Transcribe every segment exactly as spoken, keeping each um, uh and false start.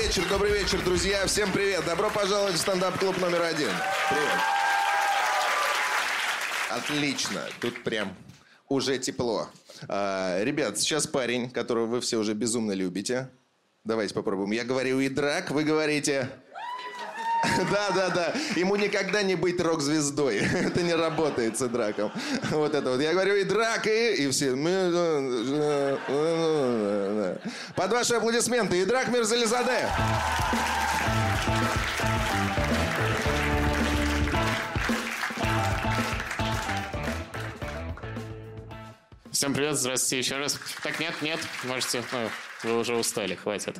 вечер, добрый вечер, друзья. Всем привет. Добро пожаловать в стендап-клуб номер один. Привет. Отлично. Тут прям уже тепло. А, ребят, сейчас парень, которого вы все уже безумно любите. Давайте попробуем. Я говорю и драк, вы говорите... Да, да, да. Ему никогда не быть рок-звездой. Это не работает с драком. Вот это вот. Я говорю и драк, и... И все... Под ваши аплодисменты. И драк Мирзализаде. Всем привет, здравствуйте еще раз. Так, нет, нет, можете... Ну, вы уже устали, хватит.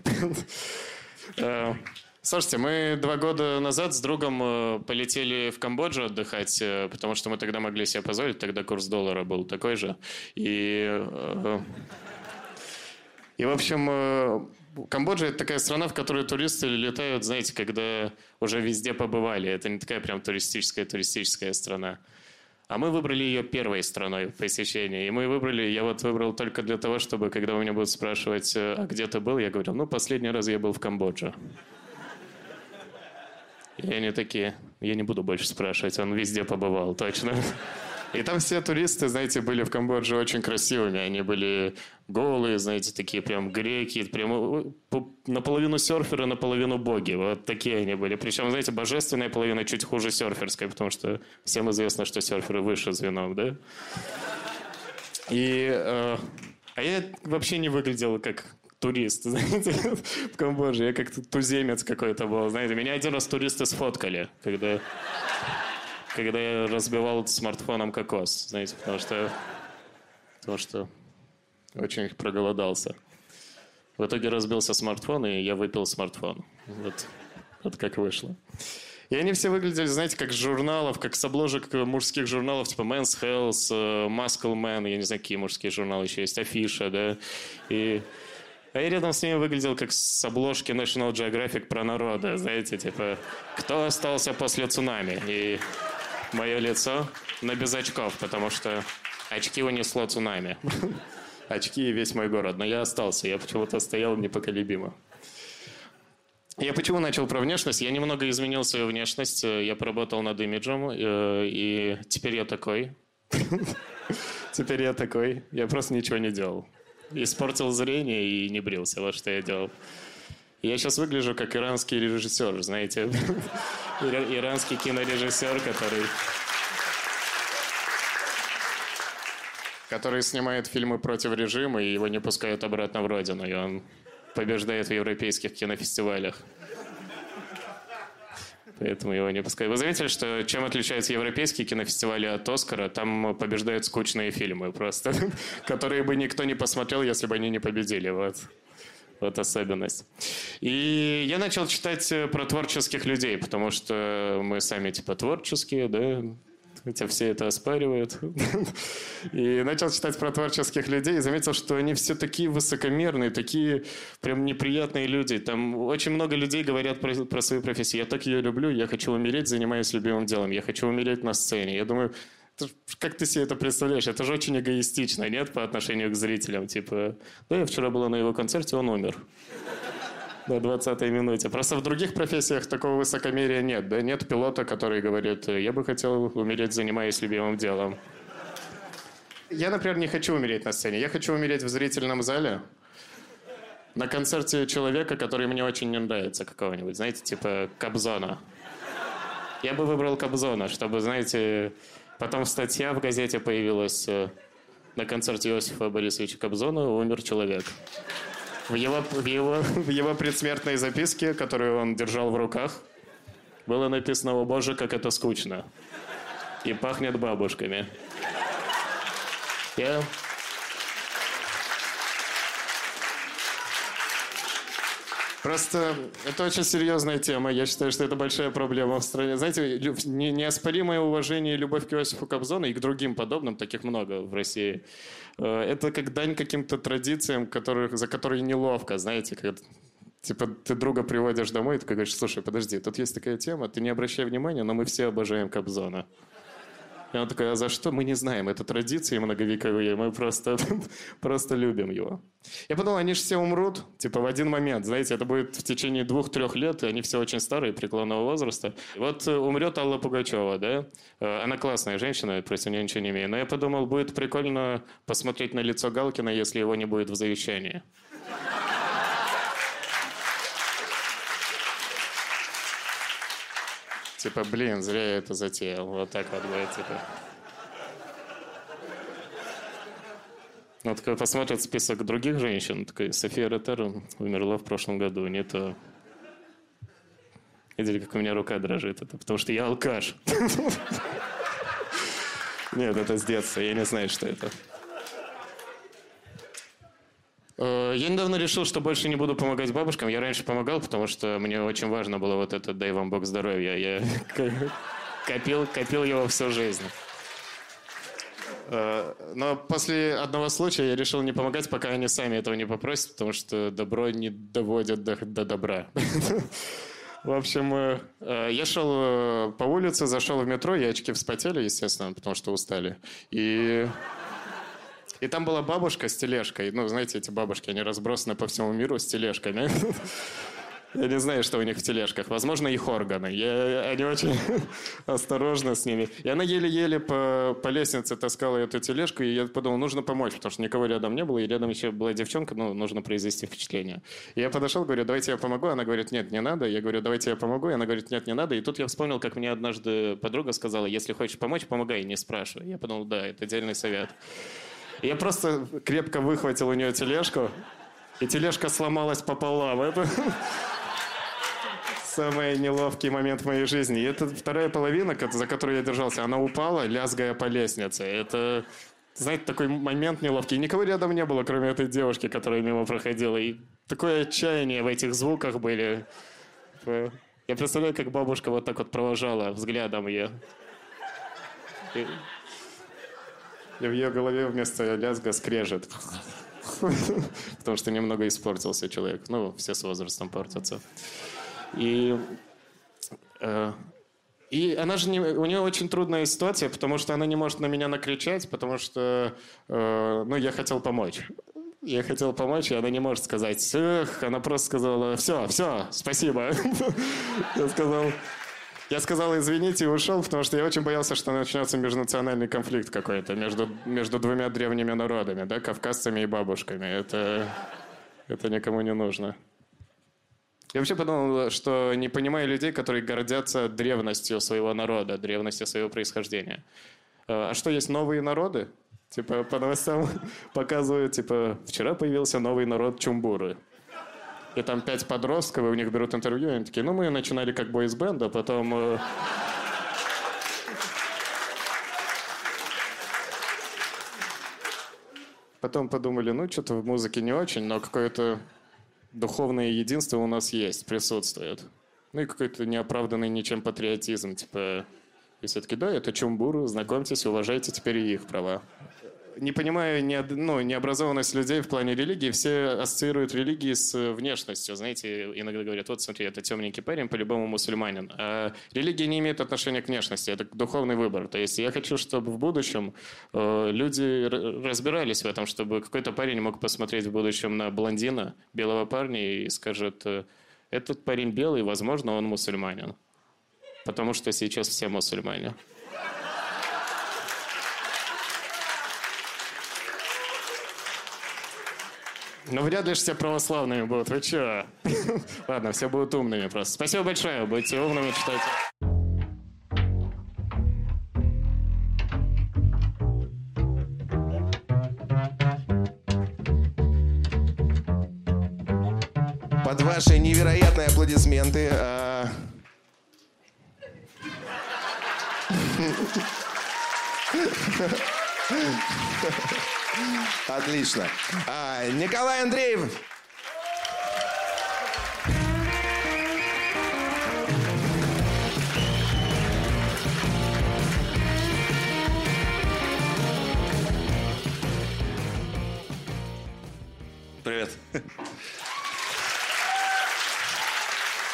Слушайте, мы два года назад с другом полетели в Камбоджу отдыхать, потому что мы тогда могли себе позволить, тогда курс доллара был такой же. И, и в общем, Камбоджа – это такая страна, в которую туристы летают, знаете, когда уже везде побывали. Это не такая прям туристическая туристическая страна. А мы выбрали ее первой страной посещения. И мы выбрали, я вот выбрал только для того, чтобы, когда у меня будут спрашивать, а где ты был, я говорю, ну, последний раз я был в Камбодже. И они такие, я не буду больше спрашивать, он везде побывал, точно. И там все туристы, знаете, были в Камбодже очень красивыми. Они были голые, знаете, такие прям греки, прям наполовину серферы, наполовину боги. Вот такие они были. Причем, знаете, божественная половина чуть хуже серферской, потому что всем известно, что серферы выше звеном, да? И, э, а я вообще не выглядел как... турист, знаете, в Камбодже. Я как-то туземец какой-то был, знаете. Меня один раз туристы сфоткали, когда, когда я разбивал смартфоном кокос, знаете, потому что, потому что очень проголодался. В итоге разбился смартфон, и я выпил смартфон. Вот, вот как вышло. И они все выглядели, знаете, как с журналов, как с обложек мужских журналов, типа Men's Health, Muscle Man, я не знаю, какие мужские журналы еще есть, Афиша, да, и... А я рядом с ними выглядел как с обложки National Geographic про народа. Знаете, типа, кто остался после цунами? И мое лицо, но без очков, потому что очки унесло цунами. Очки и весь мой город. Но я остался, я почему-то стоял непоколебимо. Я почему начал про внешность? Я немного изменил свою внешность. Я поработал над имиджем, и теперь я такой. Теперь я такой. Я просто ничего не делал. Испортил зрение и не брился. Вот что я делал. Я сейчас выгляжу как иранский режиссер, знаете. Иранский кинорежиссер, который... который снимает фильмы против режима, и его не пускают обратно в родину. И он побеждает в европейских кинофестивалях. Поэтому его не пускают. Вы заметили, что чем отличаются европейские кинофестивали от Оскара? Там побеждают скучные фильмы просто, которые бы никто не посмотрел, если бы они не победили. Вот. Вот особенность. И я начал читать про творческих людей, потому что мы сами типа творческие, да, хотя все это оспаривают. И начал читать про творческих людей и заметил, что они все такие высокомерные, такие прям неприятные люди. Там очень много людей говорят про, про свою профессию. Я так ее люблю, я хочу умереть, занимаясь любимым делом. Я хочу умереть на сцене. Я думаю, как ты себе это представляешь? Это же очень эгоистично, нет, по отношению к зрителям. Типа, да, я вчера была на его концерте, он умер. На двадцатой минуте. Просто в других профессиях такого высокомерия нет. Да? Нет пилота, который говорит, я бы хотел умереть, занимаясь любимым делом. Я, например, не хочу умереть на сцене. Я хочу умереть в зрительном зале. На концерте человека, который мне очень не нравится, какого-нибудь. Знаете, типа Кобзона. Я бы выбрал Кобзона, чтобы, знаете... Потом статья в газете появилась. На концерте Иосифа Борисовича Кобзона умер человек. В его, в, его, в его предсмертной записке, которую он держал в руках, было написано: «О боже, как это скучно. И пахнет бабушками». Я... Просто это очень серьезная тема. Я считаю, что это большая проблема в стране. Знаете, неоспоримое уважение и любовь к Иосифу Кобзону и к другим подобным, таких много в России, это как дань каким-то традициям, которых, за которые неловко, знаете, как, типа ты друга приводишь домой, и ты говоришь: слушай, подожди, тут есть такая тема, ты не обращай внимания, но мы все обожаем Кобзона. И он такой, а за что? Мы не знаем, это традиции многовековые, мы просто, просто любим его. Я подумал, они же все умрут, типа в один момент, знаете, это будет в течение двух-трех лет, и они все очень старые, преклонного возраста. И вот умрет Алла Пугачева, да? Она классная женщина, против нее ничего не имею. Но я подумал, будет прикольно посмотреть на лицо Галкина, если его не будет в завещании. Типа, блин, зря я это затеял. Вот так вот будет, типа. Ну, такой посмотрит список других женщин. Такой, София Ротару умерла в прошлом году. Не то. Видели, как у меня рука дрожит? Это потому что я алкаш. Нет, это с детства. Я не знаю, что это. Я недавно решил, что больше не буду помогать бабушкам. Я раньше помогал, потому что мне очень важно было вот это «дай вам Бог здоровья». Я копил, копил его всю жизнь. Но после одного случая я решил не помогать, пока они сами этого не попросят, потому что добро не доводят до, до добра. В общем, я шел по улице, зашел в метро, и очки вспотели, естественно, потому что устали. И... И там была бабушка с тележкой. Ну, знаете, эти бабушки, они разбросаны по всему миру с тележками. Я не знаю, что у них в тележках. Возможно, их органы. Я, они очень осторожны с ними. И она еле-еле по, по лестнице таскала эту тележку, и я подумал, нужно помочь, потому что никого рядом не было, и рядом еще была девчонка, ну, нужно произвести впечатление. И я подошел, говорю, давайте я помогу. Она говорит, нет, не надо. Я говорю, давайте я помогу. И она говорит, нет, не надо. И тут я вспомнил, как мне однажды подруга сказала, если хочешь помочь, помогай, не спрашивай. Я подумал, да, это отдельный совет. Я просто крепко выхватил у нее тележку, и тележка сломалась пополам. Это самый неловкий момент в моей жизни. И это вторая половина, за которую я держался, она упала, лязгая по лестнице. Это, знаете, такой момент неловкий. И никого рядом не было, кроме этой девушки, которая мимо проходила. И такое отчаяние в этих звуках были. Я представляю, как бабушка вот так вот провожала взглядом ее. И... И в ее голове вместо лязга скрежет. Потому что немного испортился человек. Ну, все с возрастом портятся. И, э, и она же не, у нее очень трудная ситуация, потому что она не может на меня накричать, потому что э, ну, я хотел помочь. Я хотел помочь, и она не может сказать «Эх», она просто сказала «Все, все, спасибо». Я сказал... Я сказал извините и ушел, потому что я очень боялся, что начнется межнациональный конфликт какой-то между, между двумя древними народами, да, кавказцами и бабушками. Это, это никому не нужно. Я вообще подумал, что не понимаю людей, которые гордятся древностью своего народа, древностью своего происхождения. А что, есть новые народы? Типа по новостям показывают, типа, вчера появился новый народ Чумбуры. И там пять подростков, и у них берут интервью, и они такие, ну, мы начинали как бойсбенд, а потом... Э... Потом подумали, ну, что-то в музыке не очень, но какое-то духовное единство у нас есть, присутствует. Ну, и какой-то неоправданный ничем патриотизм, типа... И все таки да, это Чумбуры, знакомьтесь, уважайте теперь и их права. Не понимаю не, ну, необразованность людей в плане религии. Все ассоциируют религии с внешностью. Знаете, иногда говорят, вот смотри, это темненький парень, по-любому мусульманин. А религия не имеет отношения к внешности. Это духовный выбор. То есть я хочу, чтобы в будущем э, люди разбирались в этом, чтобы какой-то парень мог посмотреть в будущем на блондина, белого парня, и скажет, этот парень белый, возможно, он мусульманин. Потому что сейчас все мусульмане. Ну, вряд ли все православными будут. Вы чё? Ладно, все будут умными просто. Спасибо большое. Будьте умными, читайте. Под ваши невероятные аплодисменты... А... Отлично. А, Николай Андреев. Привет.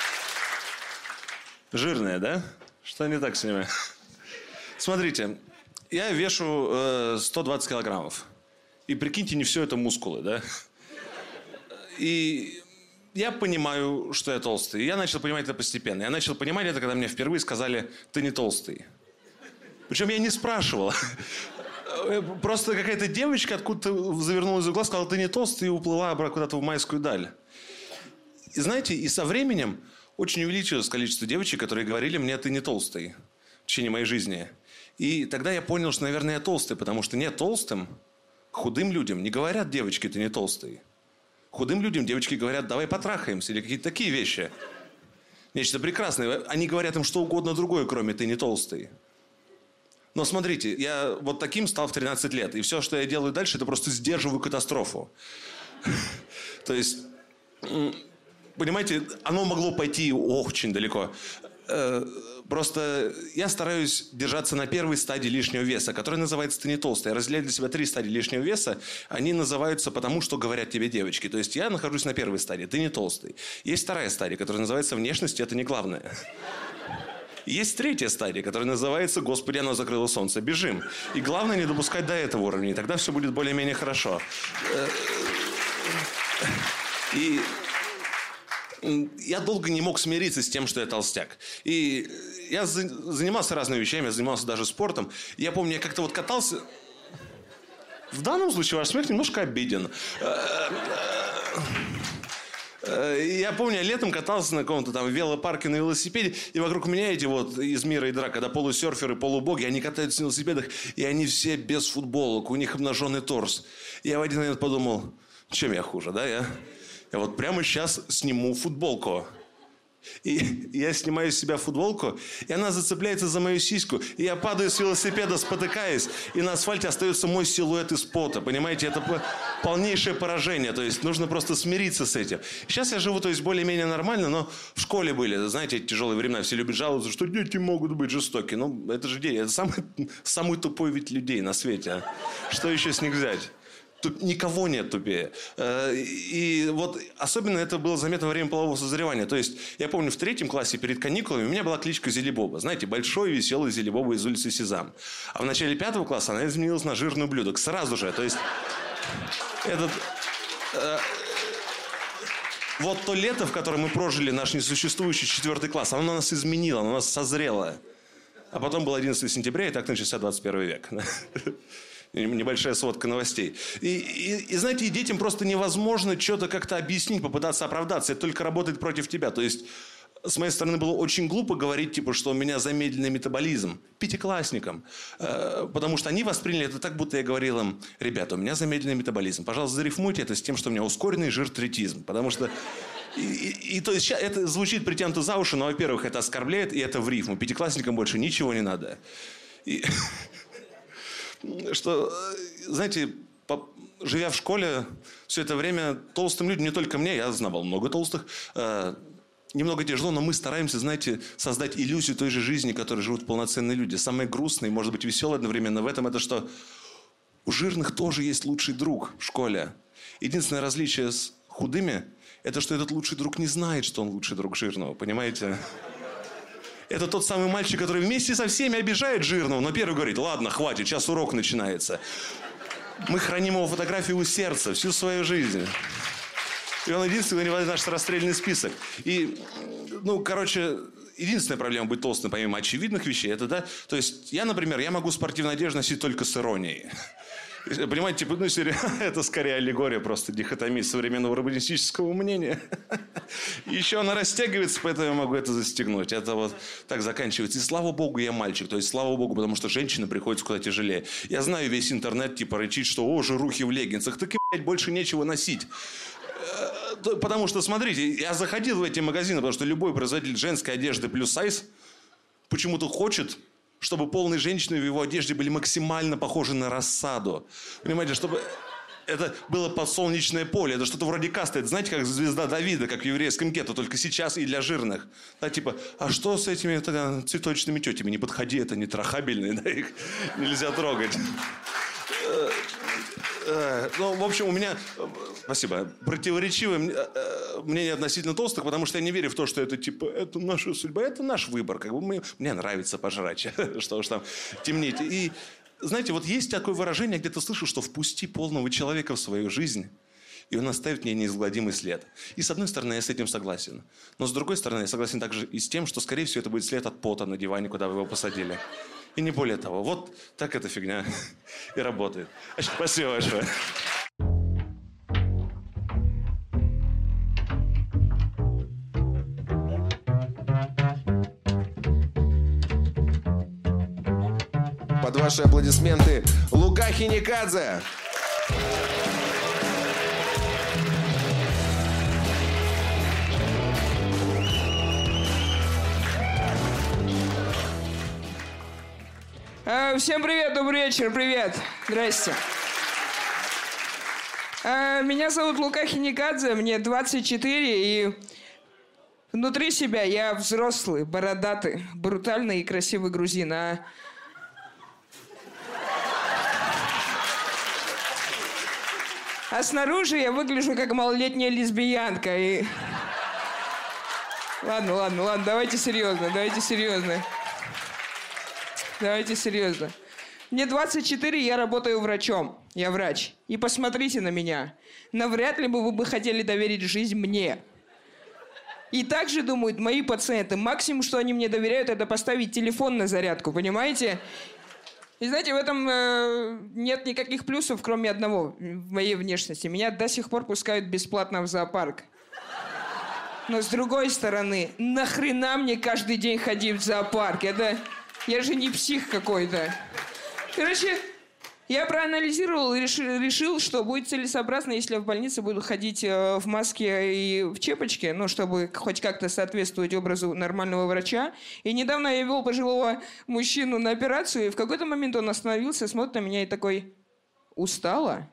Жирные, да? Что не так с ними? Смотрите, я вешу э, сто двадцать килограммов. И прикиньте, не все это мускулы, да? И я понимаю, что я толстый. И я начал понимать это постепенно. Я начал понимать это, когда мне впервые сказали, ты не толстый. Причем я не спрашивал. Просто какая-то девочка откуда-то завернулась в угол, сказала, ты не толстый, и уплыла куда-то в майскую даль. И знаете, и со временем очень увеличилось количество девочек, которые говорили мне, ты не толстый в течение моей жизни. И тогда я понял, что, наверное, я толстый, потому что не толстым, худым людям не говорят, девочки, ты не толстый. Худым людям девочки говорят, давай потрахаемся, или какие-то такие вещи. Нечто прекрасное. Они говорят им что угодно другое, кроме ты не толстый. Но смотрите, я вот таким стал в тринадцать лет. И все, что я делаю дальше, это просто сдерживаю катастрофу. То есть, понимаете, оно могло пойти очень далеко. Просто я стараюсь держаться на первой стадии лишнего веса, которая называется «ты не толстый». Я разделяю для себя три стадии лишнего веса. Они называются потому, что говорят тебе девочки. То есть я нахожусь на первой стадии «ты не толстый». Есть вторая стадия, которая называется «внешность – это не главное». Есть третья стадия, которая называется «Господи, оно закрыло солнце, бежим». И главное не допускать до этого уровня, и тогда все будет более-менее хорошо. И я долго не мог смириться с тем, что я толстяк. И я занимался разными вещами, я занимался даже спортом. Я помню, я как-то вот катался... В данном случае ваш смех немножко обиден. Я помню, я летом катался на каком-то там велопарке на велосипеде, и вокруг меня эти вот из мира и драк, когда полусерферы, полубоги, они катаются на велосипедах, и они все без футболок, у них обнаженный торс. Я в один момент подумал, чем я хуже, да? Я, я вот прямо сейчас сниму футболку. И я снимаю с себя футболку, и она зацепляется за мою сиську, и я падаю с велосипеда, спотыкаясь, и на асфальте остается мой силуэт из пота. Понимаете, это полнейшее поражение. То есть нужно просто смириться с этим. Сейчас я живу, то есть, более-менее нормально, но в школе были, знаете, эти тяжелые времена, все любят жаловаться, что дети могут быть жестоки. Ну, это же дети, это самый, самый тупой вид людей на свете. А? Что еще с них взять? Тут никого нет тупее. И вот особенно это было заметно во время полового созревания. То есть, я помню, в третьем классе перед каникулами у меня была кличка Зелебоба. Знаете, большой, веселый Зелебоба из улицы Сезам. А в начале пятого класса она изменилась на жирный ублюдок. Сразу же. То есть, этот... Э, вот то лето, в котором мы прожили наш несуществующий четвертый класс, оно нас изменило, оно нас созрело. А потом был одиннадцатого сентября, и так начался двадцать первый век. Небольшая сводка новостей. И, и, и знаете, и детям просто невозможно что-то как-то объяснить, попытаться оправдаться. Это только работает против тебя. То есть, с моей стороны, было очень глупо говорить, типа, что у меня замедленный метаболизм пятиклассникам. Э, потому что они восприняли это так, будто я говорил им, ребята, у меня замедленный метаболизм. Пожалуйста, зарифмуйте это с тем, что у меня ускоренный жиртретизм. Потому что... И, и, и то есть, это звучит притянуто за уши, но, во-первых, это оскорбляет, и это в рифму. Пятиклассникам больше ничего не надо. И... Что, знаете, по, живя в школе, все это время толстым людям, не только мне, я знавал много толстых, э, немного тяжело, но мы стараемся, знаете, создать иллюзию той же жизни, в которой живут полноценные люди. Самое грустное и, может быть, веселое одновременно в этом, это что у жирных тоже есть лучший друг в школе. Единственное различие с худыми, это что этот лучший друг не знает, что он лучший друг жирного, понимаете? Это тот самый мальчик, который вместе со всеми обижает жирного, но первый говорит, ладно, хватит, сейчас урок начинается. Мы храним его фотографию у сердца всю свою жизнь. И он единственный, кто не войдет в наш расстрельный список. И, ну, короче, единственная проблема быть толстым, помимо очевидных вещей, это, да, то есть я, например, я могу спортивную одежду носить только с иронией. Понимаете, типа, ну, серия, это скорее аллегория просто дихотомии современного урбанистического мнения. Еще она растягивается, поэтому я могу это застегнуть. Это вот так заканчивается. И слава богу, я мальчик. То есть, слава богу, потому что женщина приходится куда тяжелее. Я знаю, весь интернет типа рычит, что о, жирухи в леггинсах. Так и, блядь, больше нечего носить. Потому что, смотрите, я заходил в эти магазины, потому что любой производитель женской одежды плюс сайз почему-то хочет, чтобы полные женщины в его одежде были максимально похожи на рассаду. Понимаете, чтобы это было подсолнечное поле. Это что-то вроде касты. Это знаете, как звезда Давида, как в еврейском гетто, только сейчас и для жирных. Да, типа, а что с этими тогда цветочными тетями? Не подходи, это не трахабельные, да, их нельзя трогать. Ну, в общем, у меня, спасибо, противоречивое мнение относительно толстых, потому что я не верю в то, что это типа, это наша судьба, это наш выбор. Как бы мы, мне нравится пожрать, что уж там темнеть. И знаете, вот есть такое выражение, где ты слышишь, что впусти полного человека в свою жизнь, и он оставит в ней неизгладимый след. И с одной стороны, я с этим согласен. Но с другой стороны, я согласен также и с тем, что, скорее всего, это будет след от пота на диване, куда вы его посадили. И не более того. Вот так эта фигня и работает. Спасибо большое. Под ваши аплодисменты Лука Хиникадзе. А, всем привет, добрый вечер, привет. Здрасте. А, меня зовут Лука Хиникадзе, мне двадцать четыре, и внутри себя я взрослый, бородатый, брутальный и красивый грузин. А... а снаружи я выгляжу как малолетняя лесбиянка. И... Ладно, ладно, ладно, давайте серьезно, давайте серьезно. Давайте серьезно. Мне двадцать четыре, я работаю врачом. Я врач. И посмотрите на меня. Навряд ли бы вы бы хотели доверить жизнь мне. И также думают мои пациенты. Максимум, что они мне доверяют, это поставить телефон на зарядку. Понимаете? И знаете, в этом э, нет никаких плюсов, кроме одного. В моей внешности. Меня до сих пор пускают бесплатно в зоопарк. Но с другой стороны, нахрена мне каждый день ходить в зоопарк? Это... Я же не псих какой-то. Короче, я проанализировал и решил, решил, что будет целесообразно, если я в больнице буду ходить э, в маске и в чепочке, ну, чтобы хоть как-то соответствовать образу нормального врача. И недавно я вел пожилого мужчину на операцию, и в какой-то момент он остановился, смотрит на меня и такой: «Устала?»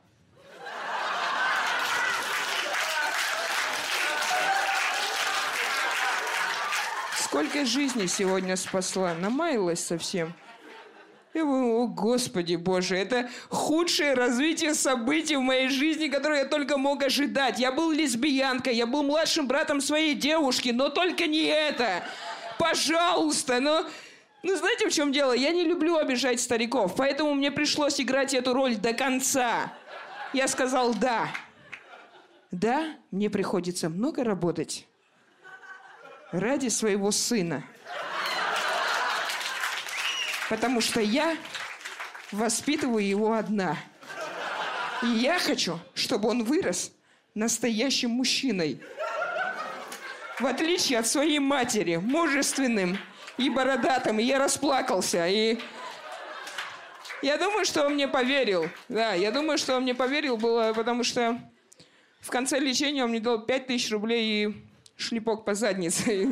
Сколько жизней сегодня спасла, намаялась совсем. Я думаю, о, Господи Боже, это худшее развитие событий в моей жизни, которое я только мог ожидать. Я был лесбиянкой, я был младшим братом своей девушки, но только не это. Пожалуйста, но... Ну, знаете, в чем дело? Я не люблю обижать стариков, поэтому мне пришлось играть эту роль до конца. Я сказал «да». Да, мне приходится много работать. Ради своего сына. Потому что я воспитываю его одна. И я хочу, чтобы он вырос настоящим мужчиной. В отличие от своей матери, мужественным и бородатым. И я расплакался. И я думаю, что он мне поверил. Да, я думаю, что он мне поверил, было, потому что в конце лечения он мне дал пять тысяч рублей и... шлепок по заднице.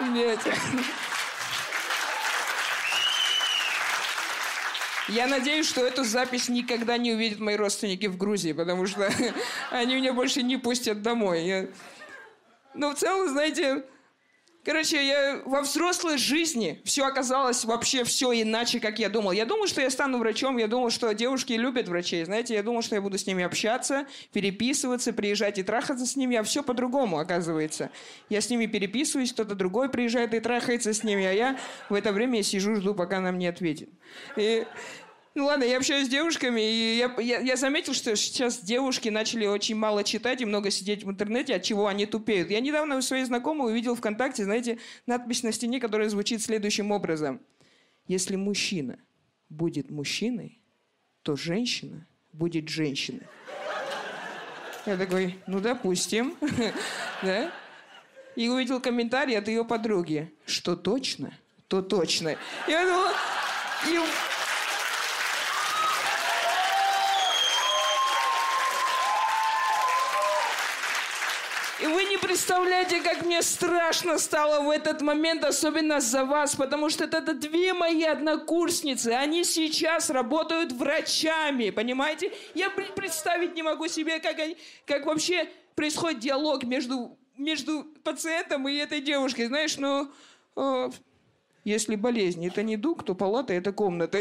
Я надеюсь, что эту запись никогда не увидят мои родственники в Грузии, потому что они меня больше не пустят домой. Я... Но в целом, знаете... Короче, я во взрослой жизни все оказалось вообще все иначе, как я думал. Я думал, что я стану врачом, я думал, что девушки любят врачей. Знаете, я думал, что я буду с ними общаться, переписываться, приезжать и трахаться с ними, а все по-другому оказывается. Я с ними переписываюсь, кто-то другой приезжает и трахается с ними, а я в это время я сижу, жду, пока она мне ответит. И... Ну ладно, я общаюсь с девушками, и я, я, я заметил, что сейчас девушки начали очень мало читать и много сидеть в интернете, от чего они тупеют. Я недавно у своей знакомой увидел ВКонтакте, знаете, надпись на стене, которая звучит следующим образом. Если мужчина будет мужчиной, то женщина будет женщиной. Я такой, ну допустим, да? И увидел комментарий от ее подруги. Что точно, то точно. Я думала... И... И вы не представляете, как мне страшно стало в этот момент, особенно за вас, потому что это две мои однокурсницы, они сейчас работают врачами, понимаете? Я представить не могу себе, как, они, как вообще происходит диалог между, между пациентом и этой девушкой, знаешь, ну... Э, если болезнь — это не дух, то палата — это комната.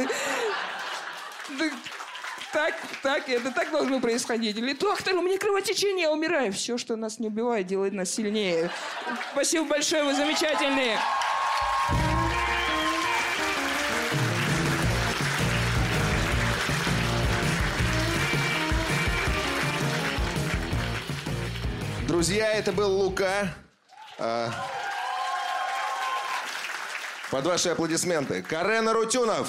Так, так, это так должно происходить. Или доктор, у меня кровотечение, я умираю. Все, что нас не убивает, делает нас сильнее. Спасибо большое, вы замечательные. Друзья, это был Лука. А... Под ваши аплодисменты. Карен Арутюнов.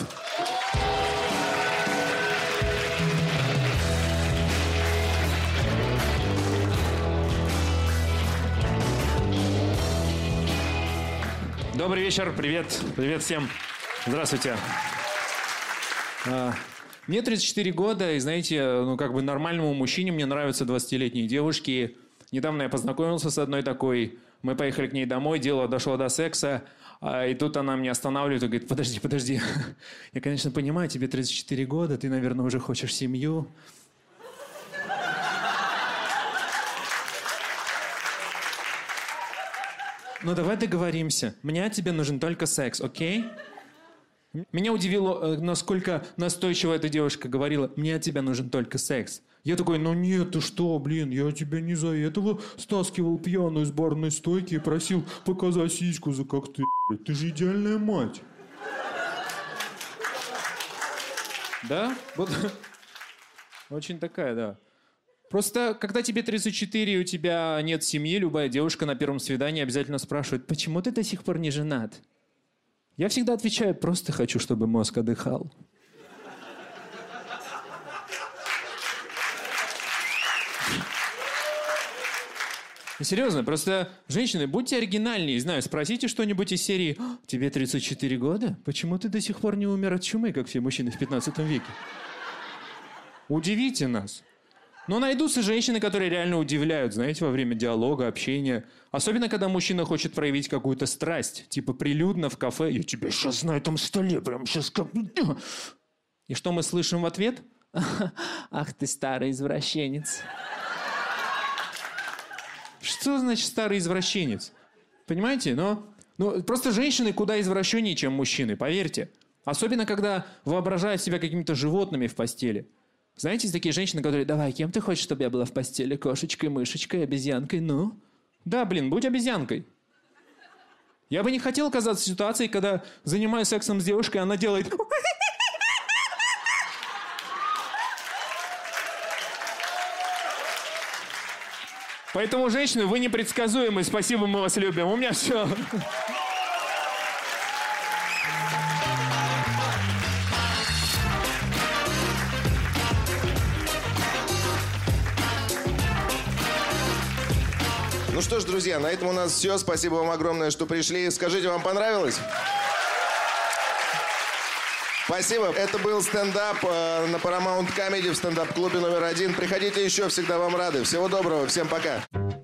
Добрый вечер, привет, привет всем. Здравствуйте. А, мне тридцать четыре года, и знаете, ну как бы нормальному мужчине мне нравятся двадцатилетние девушки. Недавно я познакомился с одной такой, мы поехали к ней домой, дело дошло до секса, а, и тут она меня останавливает и говорит: подожди, подожди, я, конечно, понимаю, тебе тридцать четыре года, ты, наверное, уже хочешь семью. Ну, давай договоримся. Мне от тебя нужен только секс, окей? Меня удивило, насколько настойчиво эта девушка говорила: мне от тебя нужен только секс. Я такой: ну нет, ты что, блин, я тебя не за этого стаскивал пьяную с барной стойки и просил показать сиську за коктейль. Ты же идеальная мать. Да? Вот. Очень такая, да. Просто, когда тебе тридцать четыре и у тебя нет семьи, любая девушка на первом свидании обязательно спрашивает: почему ты до сих пор не женат? Я всегда отвечаю: просто хочу, чтобы мозг отдыхал. Серьезно, просто, женщины, будьте оригинальнее. Знаю, спросите что-нибудь из серии: тебе тридцать четыре года? Почему ты до сих пор не умер от чумы, как все мужчины в пятнадцатом веке? Удивите нас. Но найдутся женщины, которые реально удивляют, знаете, во время диалога, общения. Особенно, когда мужчина хочет проявить какую-то страсть. Типа прилюдно в кафе: я тебя сейчас на этом столе прям сейчас как... И что мы слышим в ответ? Ах ты старый извращенец. Что значит старый извращенец? Понимаете? Но, ну, просто женщины куда извращеннее, чем мужчины, поверьте. Особенно, когда воображают себя какими-то животными в постели. Знаете, есть такие женщины, которые: давай, кем ты хочешь, чтобы я была в постели? Кошечкой, мышечкой, обезьянкой? Ну? Да, блин, будь обезьянкой. Я бы не хотел оказаться в ситуации, когда занимаюсь сексом с девушкой, она делает... Поэтому, женщины, вы непредсказуемы. Спасибо, мы вас любим. У меня все... Ну что ж, друзья, на этом у нас все. Спасибо вам огромное, что пришли. Скажите, вам понравилось? Спасибо. Это был стендап э, на Paramount Comedy в стендап-клубе номер один. Приходите еще, всегда вам рады. Всего доброго, всем пока.